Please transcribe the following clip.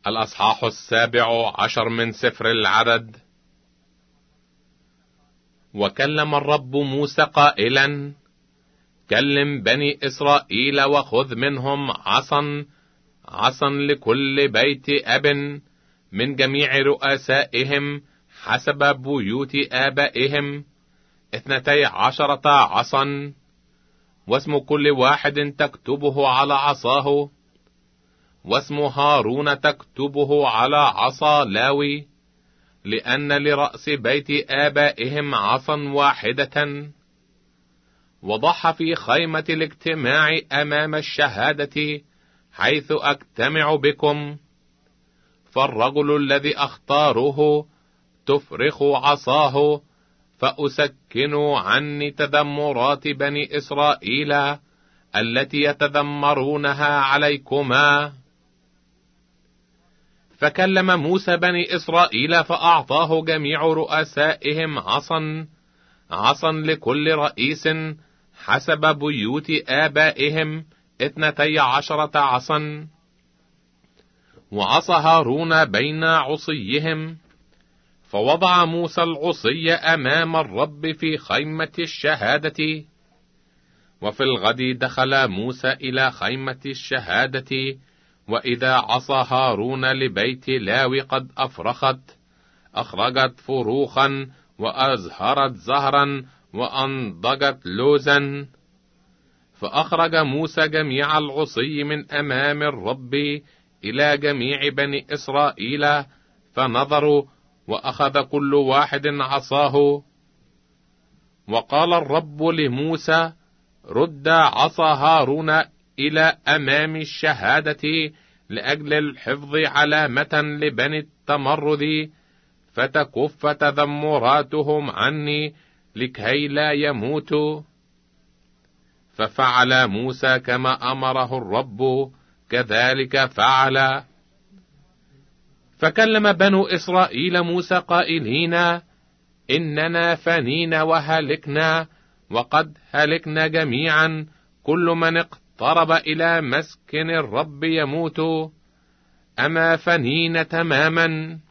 الأصحاح 17 من سفر العدد. وكلم الرب موسى قائلا: كلم بني إسرائيل وخذ منهم عصا لكل بيت أب من جميع رؤسائهم حسب بيوت آبائهم 12 عصا، واسم كل واحد تكتبه على عصاه، واسم هارون تكتبه على عصا لاوي، لأن لرأس بيت آبائهم عصا واحدة. وضعها في خيمة الاجتماع أمام الشهادة حيث أجتمع بكم. فالرجل الذي أختاره تفرخ عصاه، فأسكن عني تذمرات بني إسرائيل التي يتذمرونها عليكما. فكلم موسى بني إسرائيل فأعطاه جميع رؤسائهم عصا لكل رئيس حسب بيوت آبائهم 12 عصا، وعصا هارون بين عصيهم. فوضع موسى العصي أمام الرب في خيمة الشهادة. وفي الغد دخل موسى إلى خيمة الشهادة، وإذا عصا هارون لبيت لاوي قد أخرجت فروخا وأزهرت زهرا وأنضجت لوزا. فأخرج موسى جميع العصي من أمام الرب إلى جميع بني إسرائيل، فنظروا وأخذ كل واحد عصاه. وقال الرب لموسى: رد عصا هارون إلى أمام الشهادة لأجل الحفظ علامة لبني التمرد، فتكف تذمراتهم عني لكي لا يموتوا. ففعل موسى كما أمره الرب، كذلك فعل. فكلم بنو إسرائيل موسى قائلين: إننا فنينا وهلكنا، وقد هلكنا جميعا، كل من اقترب إلى مسكن الرب يموت. أما فنينا تماما؟